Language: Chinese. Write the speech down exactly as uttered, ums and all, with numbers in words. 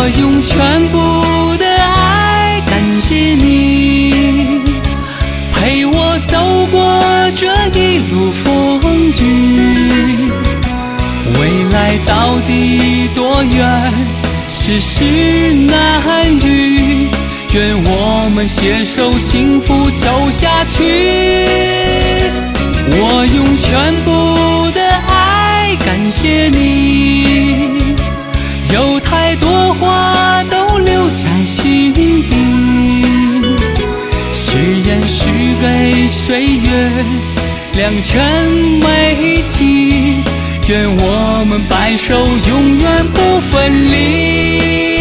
我用全部的爱感谢你，陪我走过这一路风景。未来到底多远，世事难预，愿我们携手幸福走下去。我用全部的爱感谢你，有太多话都留在心底，誓言许给岁月良辰美景，愿我们白首永远不分离。